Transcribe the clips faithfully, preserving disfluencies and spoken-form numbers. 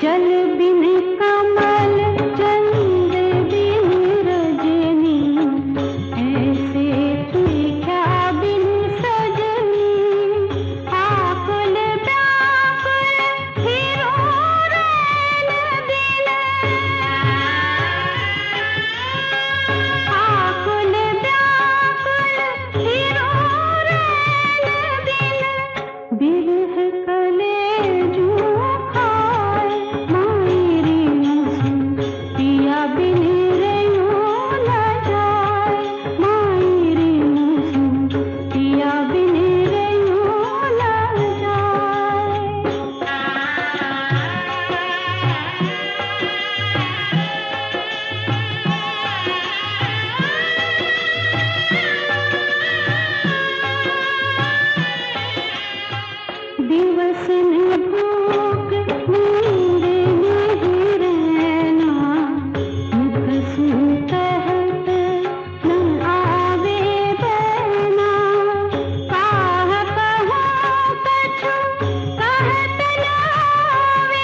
जल बिन कमल चंद बिन रजनी, ऐसे तू क्या बिन सजनी। आकुल व्याकुल फिरो रैन बिन, आकुल व्याकुल फिरो रैन बिन। बिरह कलेजू खाए मायरी मुझे, पिया बिन रयूं न जाए। मायरी मुझे, पिया बिन रयूं न जाए। दिवस न भूख नींद नहीं रहना, मुख सूतहत न आवे बहना। काह कहूँ कछु कहत न आवे,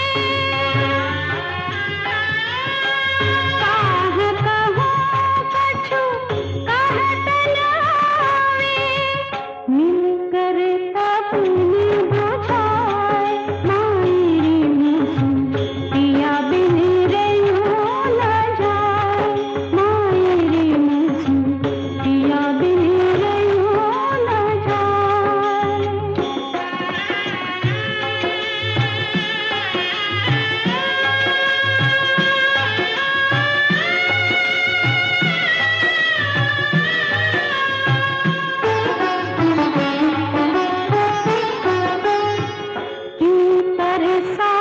काह कहूँ कछु कहत न आवे। मिलकर तब बुझाए मायरी मुझे, पिया बिन रयूं न जाए। मायरी मुझे, पिया बिन रयूं न जाए। की तरसा